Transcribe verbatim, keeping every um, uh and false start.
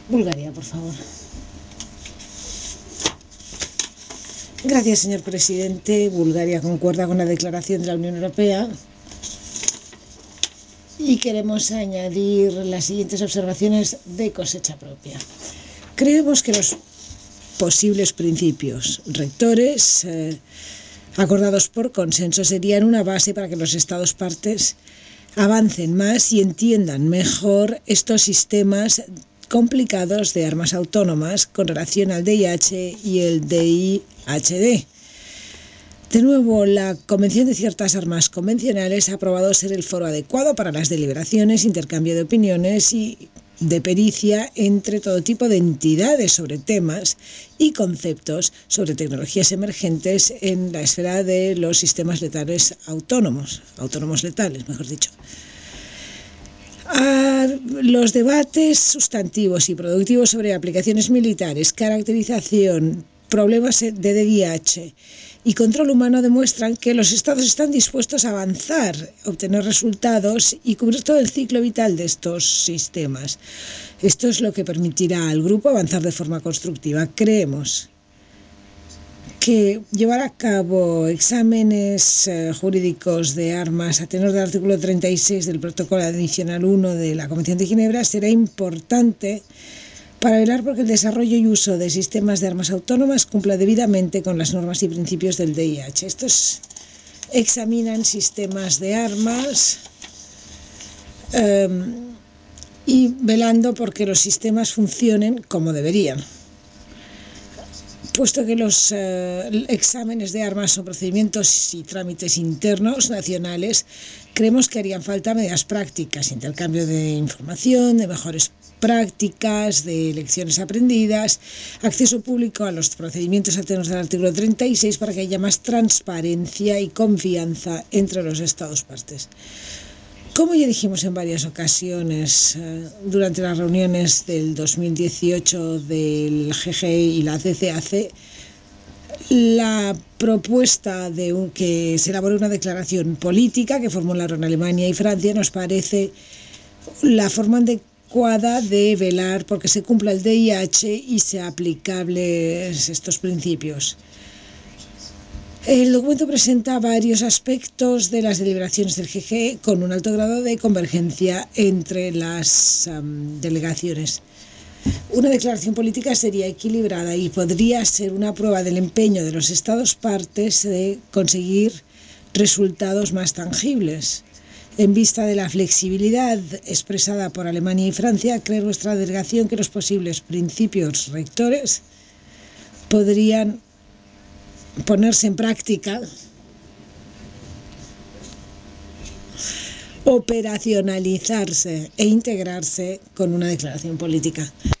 Bulgaria, por favor. Gracias, señor presidente. Bulgaria concuerda con la declaración de la Unión Europea y queremos añadir las siguientes observaciones de cosecha propia. Creemos que los posibles principios rectores eh, acordados por consenso serían una base para que los Estados partes avancen más y entiendan mejor estos sistemas complicados de armas autónomas con relación al D I H y el D I H D. De nuevo, la Convención de ciertas armas convencionales ha probado ser el foro adecuado para las deliberaciones, intercambio de opiniones y de pericia entre todo tipo de entidades sobre temas y conceptos sobre tecnologías emergentes en la esfera de los sistemas letales autónomos, autónomos letales, mejor dicho. A los debates sustantivos y productivos sobre aplicaciones militares, caracterización, problemas de D I H y control humano demuestran que los Estados están dispuestos a avanzar, obtener resultados y cubrir todo el ciclo vital de estos sistemas. Esto es lo que permitirá al grupo avanzar de forma constructiva. Creemos que llevar a cabo exámenes eh, jurídicos de armas a tenor del artículo treinta y seis del protocolo adicional uno de la Convención de Ginebra será importante para velar porque el desarrollo y uso de sistemas de armas autónomas cumpla debidamente con las normas y principios del D I H. Estos examinan sistemas de armas eh, y velando porque los sistemas funcionen como deberían. Puesto que los eh, exámenes de armas son procedimientos y trámites internos nacionales, creemos que harían falta medidas prácticas, intercambio de información, de mejores prácticas, de lecciones aprendidas, acceso público a los procedimientos a tenor del artículo treinta y seis para que haya más transparencia y confianza entre los Estados partes. Como ya dijimos en varias ocasiones eh, durante las reuniones del dos mil dieciocho del G G I y la C C A C, la propuesta de un, que se elabore una declaración política que formularon Alemania y Francia nos parece la forma adecuada de velar porque se cumpla el D I H y sean aplicables estos principios. El documento presenta varios aspectos de las deliberaciones del G G con un alto grado de convergencia entre las um, delegaciones. Una declaración política sería equilibrada y podría ser una prueba del empeño de los Estados partes de conseguir resultados más tangibles. En vista de la flexibilidad expresada por Alemania y Francia, cree nuestra delegación que los posibles principios rectores podrían ponerse en práctica, operacionalizarse e integrarse con una declaración política.